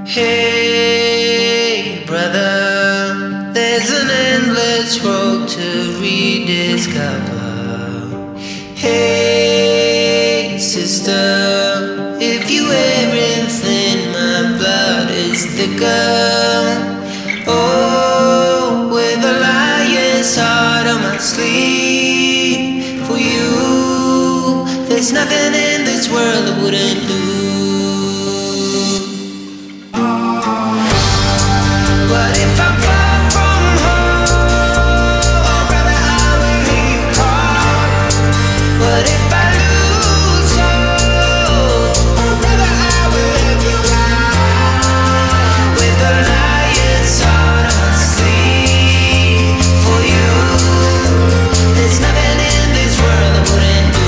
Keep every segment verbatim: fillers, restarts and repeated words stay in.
Hey, brother, there's an endless road to rediscover. Hey, sister, if you wear anything, my blood is thicker. Oh, with a lion's heart on my sleeve. For you, there's nothing in this world I wouldn't do. But if I'm far from home, oh brother, I will hear you call. But if I lose hope, oh brother, I will help you out. With a lion's heart on my sleeve. For you, there's nothing in this world I wouldn't do.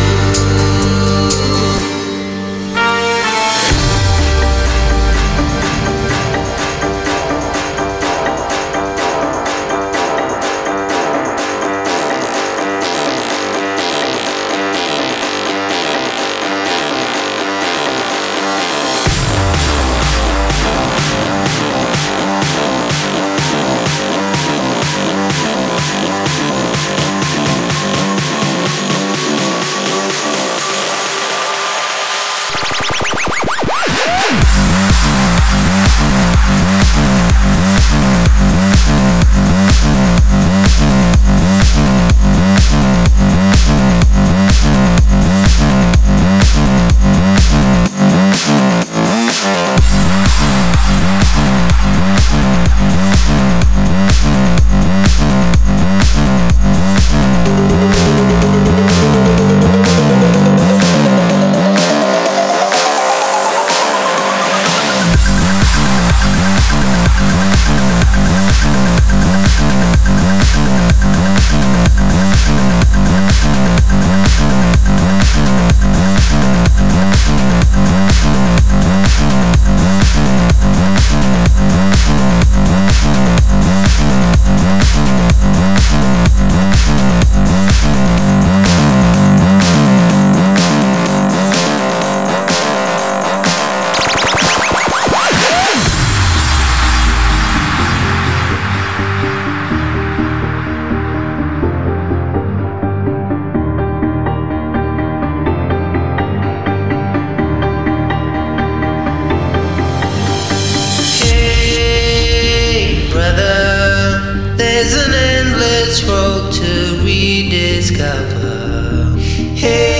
There's an endless road to rediscover. Hey.